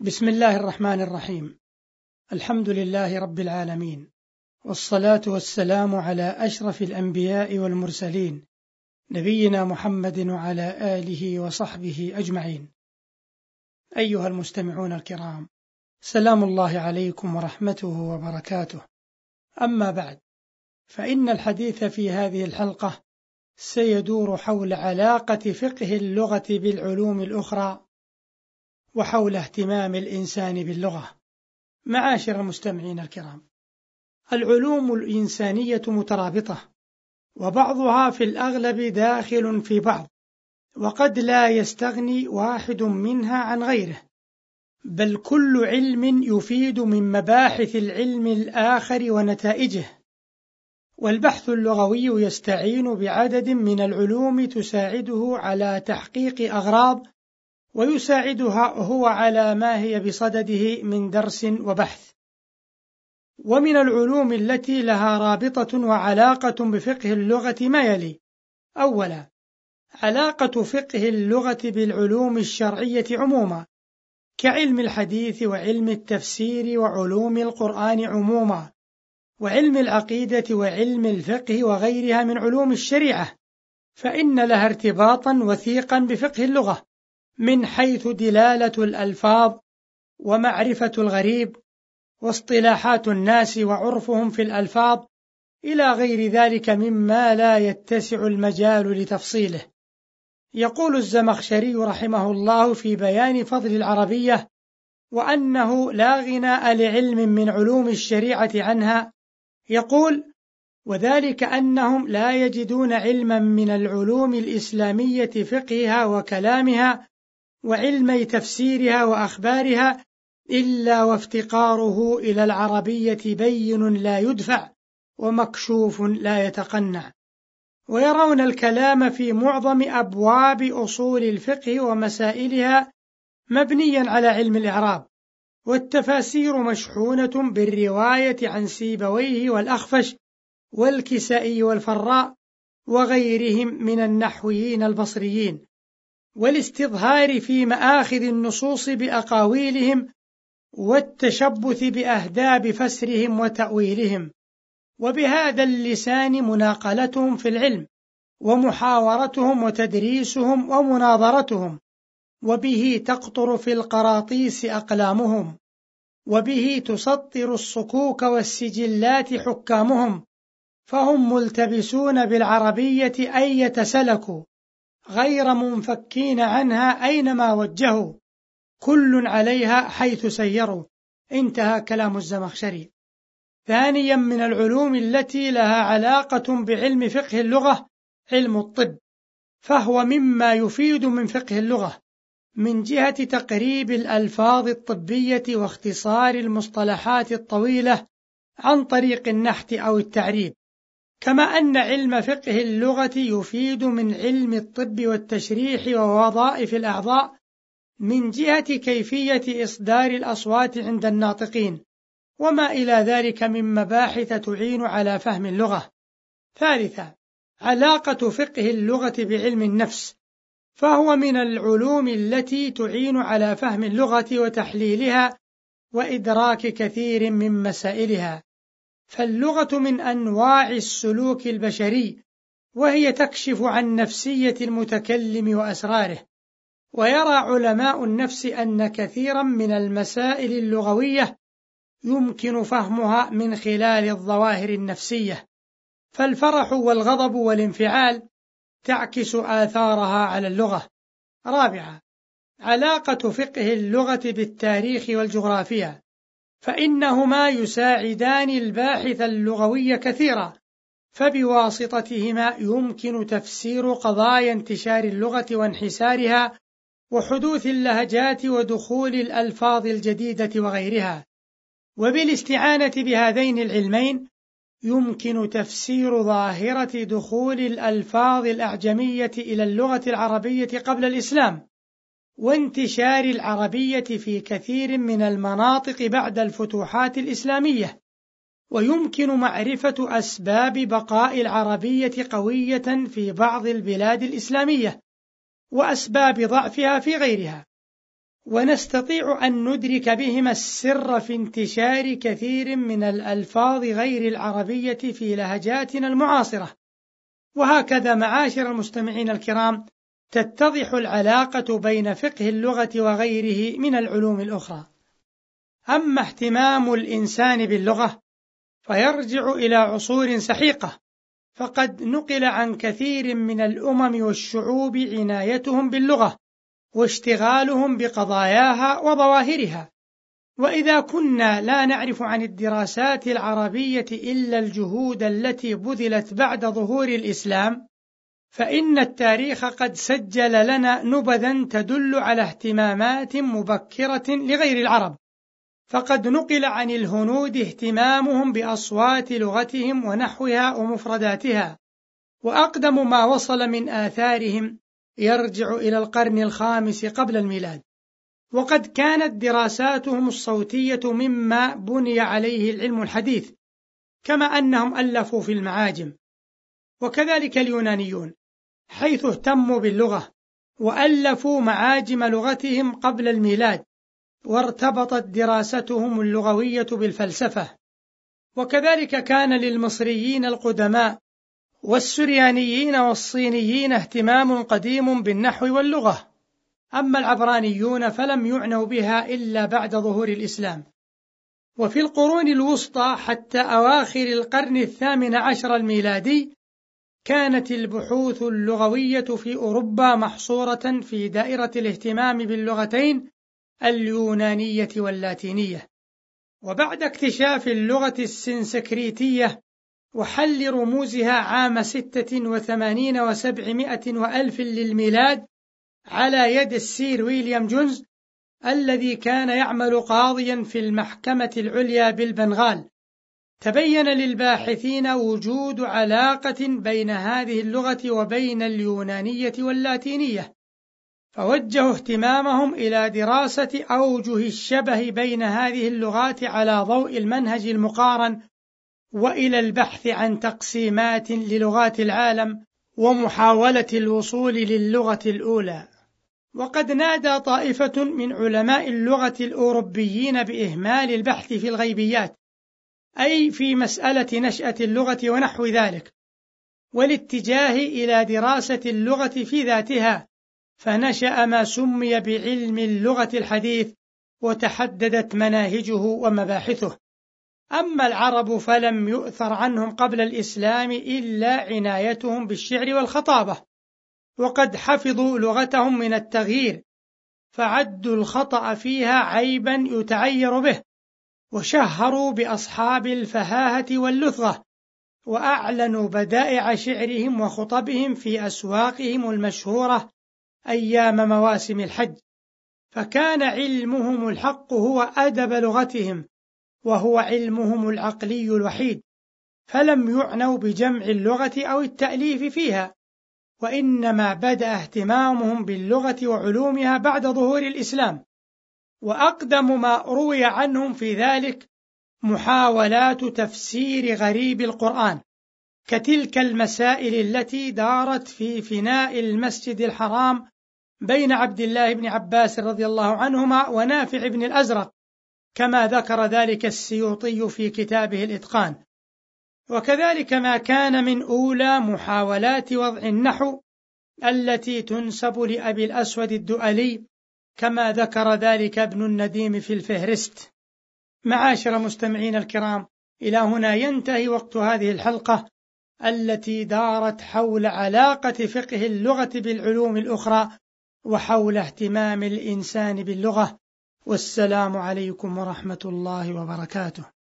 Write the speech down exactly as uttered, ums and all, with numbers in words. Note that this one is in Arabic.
بسم الله الرحمن الرحيم. الحمد لله رب العالمين، والصلاة والسلام على أشرف الأنبياء والمرسلين، نبينا محمد وعلى آله وصحبه أجمعين. أيها المستمعون الكرام، سلام الله عليكم ورحمته وبركاته. أما بعد، فإن الحديث في هذه الحلقة سيدور حول علاقة فقه اللغة بالعلوم الأخرى، وحول اهتمام الإنسان باللغة. معاشر المستمعين الكرام، العلوم الإنسانية مترابطة، وبعضها في الأغلب داخل في بعض، وقد لا يستغني واحد منها عن غيره، بل كل علم يفيد من مباحث العلم الآخر ونتائجه. والبحث اللغوي يستعين بعدد من العلوم تساعده على تحقيق أغراض، ويساعدها هو على ما هي بصدده من درس وبحث. ومن العلوم التي لها رابطة وعلاقة بفقه اللغة ما يلي: أولا، علاقة فقه اللغة بالعلوم الشرعية عموما، كعلم الحديث وعلم التفسير وعلوم القرآن عموما، وعلم العقيدة وعلم الفقه وغيرها من علوم الشريعة، فإن لها ارتباطا وثيقا بفقه اللغة، من حيث دلالة الألفاظ ومعرفة الغريب واصطلاحات الناس وعرفهم في الألفاظ، إلى غير ذلك مما لا يتسع المجال لتفصيله. يقول الزمخشري رحمه الله في بيان فضل العربية وأنه لا غناء لعلم من علوم الشريعة عنها، يقول: وذلك أنهم لا يجدون علما من العلوم الإسلامية فقهها وكلامها وعلمي تفسيرها وأخبارها إلا وافتقاره إلى العربية بين لا يدفع ومكشوف لا يتقنع، ويرون الكلام في معظم أبواب أصول الفقه ومسائلها مبنيا على علم الإعراب، والتفاسير مشحونة بالرواية عن سيبويه والأخفش والكسائي والفراء وغيرهم من النحويين البصريين، والاستظهار في مآخذ النصوص بأقاويلهم، والتشبث بأهداب فسرهم وتأويلهم، وبهذا اللسان مناقلتهم في العلم، ومحاورتهم وتدريسهم ومناظرتهم، وبه تقطر في القراطيس أقلامهم، وبه تسطر الصكوك والسجلات حكامهم، فهم ملتبسون بالعربية أية سلكوا، غير منفكين عنها أينما وجهوا، كل عليها حيث سيروا. انتهى كلام الزمخشري. ثانيا، من العلوم التي لها علاقة بعلم فقه اللغة علم الطب، فهو مما يفيد من فقه اللغة من جهة تقريب الألفاظ الطبية واختصار المصطلحات الطويلة عن طريق النحت أو التعريب، كما أن علم فقه اللغة يفيد من علم الطب والتشريح ووظائف الأعضاء من جهة كيفية إصدار الأصوات عند الناطقين، وما إلى ذلك من مباحث تعين على فهم اللغة. ثالثا، علاقة فقه اللغة بعلم النفس، فهو من العلوم التي تعين على فهم اللغة وتحليلها وإدراك كثير من مسائلها، فاللغة من أنواع السلوك البشري، وهي تكشف عن نفسية المتكلم وأسراره. ويرى علماء النفس أن كثيرا من المسائل اللغوية يمكن فهمها من خلال الظواهر النفسية، فالفرح والغضب والانفعال تعكس آثارها على اللغة. رابعا، علاقة فقه اللغة بالتاريخ والجغرافيا، فإنهما يساعدان الباحث اللغوي كثيرا، فبواسطتهما يمكن تفسير قضايا انتشار اللغة وانحسارها وحدوث اللهجات ودخول الألفاظ الجديدة وغيرها. وبالاستعانة بهذين العلمين يمكن تفسير ظاهرة دخول الألفاظ الأعجمية إلى اللغة العربية قبل الإسلام، وانتشار العربية في كثير من المناطق بعد الفتوحات الإسلامية، ويمكن معرفة أسباب بقاء العربية قوية في بعض البلاد الإسلامية وأسباب ضعفها في غيرها. ونستطيع أن ندرك بهما السر في انتشار كثير من الألفاظ غير العربية في لهجاتنا المعاصرة. وهكذا معاشر المستمعين الكرام تتضح العلاقة بين فقه اللغة وغيره من العلوم الأخرى. أما اهتمام الإنسان باللغة فيرجع إلى عصور سحيقة، فقد نقل عن كثير من الأمم والشعوب عنايتهم باللغة واشتغالهم بقضاياها وظواهرها. وإذا كنا لا نعرف عن الدراسات العربية إلا الجهود التي بذلت بعد ظهور الإسلام، فإن التاريخ قد سجل لنا نبذا تدل على اهتمامات مبكرة لغير العرب. فقد نقل عن الهنود اهتمامهم بأصوات لغتهم ونحوها ومفرداتها، وأقدم ما وصل من آثارهم يرجع إلى القرن الخامس قبل الميلاد، وقد كانت دراساتهم الصوتية مما بني عليه العلم الحديث، كما أنهم ألفوا في المعاجم. وكذلك اليونانيون حيث اهتموا باللغة وألفوا معاجم لغتهم قبل الميلاد، وارتبطت دراستهم اللغوية بالفلسفة. وكذلك كان للمصريين القدماء والسريانيين والصينيين اهتمام قديم بالنحو واللغة. أما العبرانيون فلم يعنوا بها إلا بعد ظهور الإسلام. وفي القرون الوسطى حتى أواخر القرن الثامن عشر الميلادي كانت البحوث اللغوية في أوروبا محصورة في دائرة الاهتمام باللغتين اليونانية واللاتينية. وبعد اكتشاف اللغة السنسكريتية وحل رموزها عام ستة وثمانين وسبعمائة وألف للميلاد على يد السير ويليام جونز الذي كان يعمل قاضيا في المحكمة العليا بالبنغال، تبين للباحثين وجود علاقة بين هذه اللغة وبين اليونانية واللاتينية، فوجهوا اهتمامهم إلى دراسة أوجه الشبه بين هذه اللغات على ضوء المنهج المقارن، وإلى البحث عن تقسيمات للغات العالم ومحاولة الوصول للغة الأولى. وقد نادى طائفة من علماء اللغة الأوروبيين بإهمال البحث في الغيبيات، أي في مسألة نشأة اللغة ونحو ذلك، والاتجاه إلى دراسة اللغة في ذاتها، فنشأ ما سمي بعلم اللغة الحديث وتحددت مناهجه ومباحثه. أما العرب فلم يؤثر عنهم قبل الإسلام إلا عنايتهم بالشعر والخطابة، وقد حفظوا لغتهم من التغيير، فعدوا الخطأ فيها عيبا يتعير به، وشهروا بأصحاب الفهاهة واللثغة، وأعلنوا بدائع شعرهم وخطبهم في أسواقهم المشهورة أيام مواسم الحج، فكان علمهم الحق هو أدب لغتهم، وهو علمهم العقلي الوحيد، فلم يعنوا بجمع اللغة أو التأليف فيها، وإنما بدأ اهتمامهم باللغة وعلومها بعد ظهور الإسلام. وأقدم ما روي عنهم في ذلك محاولات تفسير غريب القرآن، كتلك المسائل التي دارت في فناء المسجد الحرام بين عبد الله بن عباس رضي الله عنهما ونافع بن الأزرق، كما ذكر ذلك السيوطي في كتابه الإتقان. وكذلك ما كان من أولى محاولات وضع النحو التي تنسب لأبي الأسود الدؤلي، كما ذكر ذلك ابن النديم في الفهرست. معاشر مستمعين الكرام، إلى هنا ينتهي وقت هذه الحلقة التي دارت حول علاقة فقه اللغة بالعلوم الأخرى وحول اهتمام الإنسان باللغة. والسلام عليكم ورحمة الله وبركاته.